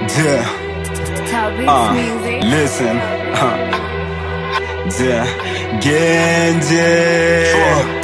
Yeah. Listen. Yeah. Genje.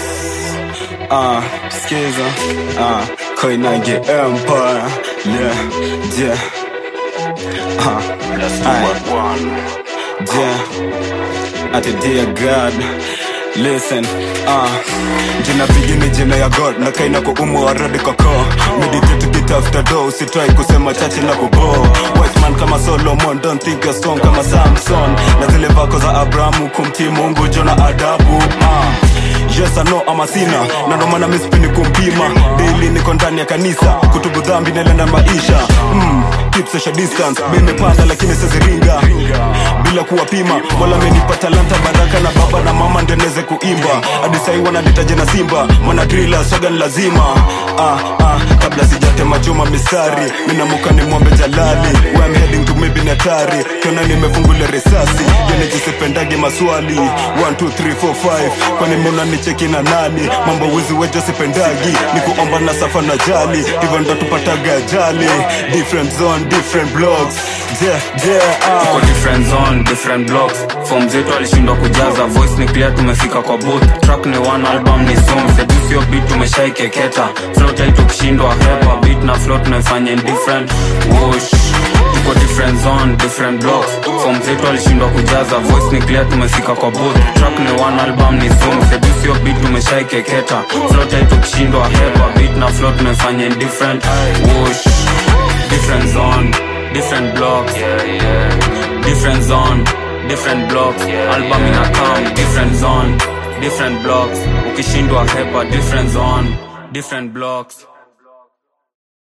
Skiza. Koinange Empire. Yeah. Yeah. Let's do it one. Yeah. At the dear God. Listen, jina pigini jina ya God. Na kaina kwa umu wa radi kwa ko. Meditate bit after door. Usitry kusema chachi na kubo. Wise man kama Solomon. Don't think you're strong kama Samson. Na zile vako za Abrahamu kumtii Mungu jona adabu. Yes I know ama sina. Na ndo maana mispini kumpima. Daily niko ndani ya kanisa. Kutubu dhambi nelenda maisha. Keep social distance. Bime panda lakini seziringa. Bila kuwapima. Wala menipa talanta baraka na baba na mama ndeneze kuimba. Hadi sahi wananitaje na Simba. Mana driller soga ni lazima. Kabla sijatema chuma mistari. Minamuka ni mwambe jalali. Where I'm heading to maybe netari. Kiona nimefungule risasi. Yene jisipendagi maswali. 1, 2, 3, 4, 5. Kwani mbona nicheki na nani. Mambo wizi wejo sipendagi. Ni kuomba na safa na jali. Hivyo ndo tupataga ajali. Different zone, different blocks. Tuko different zone, different blocks. Form zetu alishindwa kujaza. Voice ni clear tumefika kwa booth. Track ni one, album ni song. Seduce your beat tumeshaikeketa. Flow tight tukishindwa hepa. Beat na flow tunaifanya in different whoosh. Tuko different zone, different blocks. Form zetu alishindwa kujaza. Voice ni clear tumefika kwa booth. Track ni one, album ni song. Seduce your beat tumeshaikeketa. Flow tight tukishindwa hepa. Beat na flow tunaifanya in different whoosh. Different zone, different blocks. Different zone, different blocks. Album ina come, different zone, different blocks. Ukishindwa hepa, different zone, different blocks.